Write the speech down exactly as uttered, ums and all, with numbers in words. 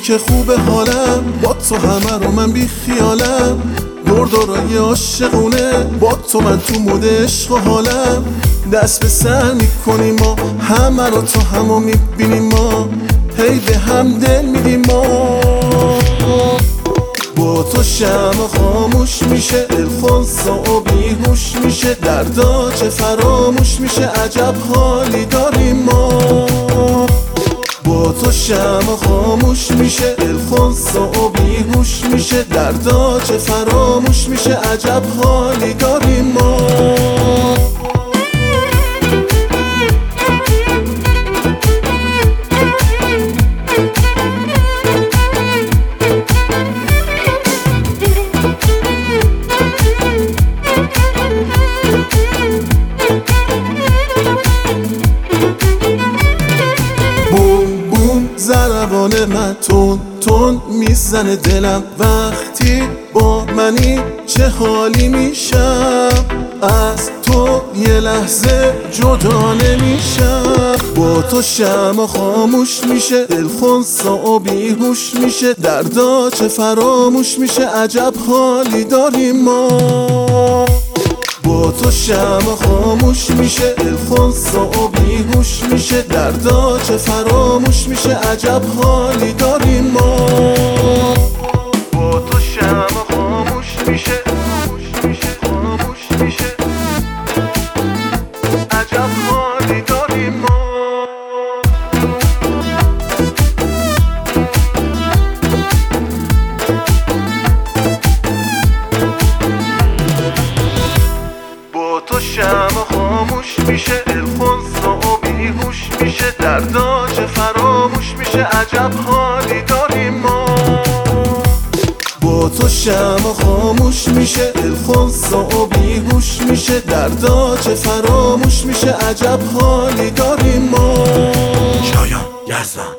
که خوب حالم، با تو همه رو من بی خیالم. دور دورای عاشقونه، با تو من تو مود عشق و حالم. دست به سر میکنیم ما، همه رو تو همو میبینیم ما. هی به هم دل میدیم ما. با تو شمع خاموش میشه، دل خونسا و بیهوش میشه. دردا چه فراموش میشه، عجب حالی داریم ما. با تو شمع خاموش میشه، دل خونسا و بیهوش میشه. دردا چه فراموش میشه، عجب حالی داریم ما. ضربان من تون تون میزنه دلم. وقتی با منی چه حالی میشم، از تو یه لحظه جدا نمیشم. با تو شمع خاموش میشه، دل خونسا و بیهوش میشه. دردا چه فراموش میشه، عجب حالی داریم ما. با تو شمع خاموش میشه، دل خونسا و بیهوش میشه. دردا چه فراموش میشه، عجب حالی داریم ما. با تو شمع خاموش میشه، خاموش میشه، خاموش میشه. عجب حالی داریم ما. تو شمع خاموش میشه، دل خونسا و بیهوش میشه. دردا چه فراموش میشه، عجب حالی داریم ما. با تو شمع خاموش میشه، دل خونسا و بیهوش میشه. دردا چه فراموش میشه، عجب حالی داریم ما. شایان یزدان